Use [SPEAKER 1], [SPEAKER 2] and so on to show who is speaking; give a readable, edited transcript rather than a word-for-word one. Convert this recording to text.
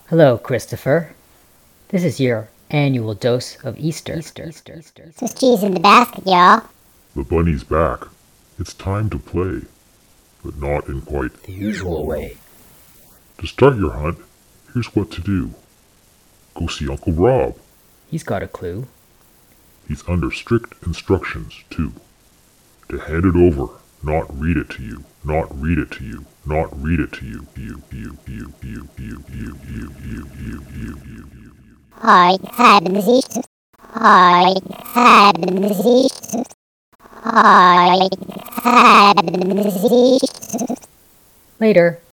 [SPEAKER 1] Hello, Christopher. This is your annual dose of Easter.
[SPEAKER 2] There's cheese in the basket, y'all.
[SPEAKER 3] The bunny's back. It's time to play, but not in quite
[SPEAKER 1] The usual way.
[SPEAKER 3] To start your hunt, here's what to do. Go see Uncle Rob.
[SPEAKER 1] He's got a clue.
[SPEAKER 3] He's under strict instructions, too. To hand it over, not read it to you, not read it to you, not read it to you, you.
[SPEAKER 2] Heute haben sich. Heute haben sich. Heute haben sich.
[SPEAKER 1] Later.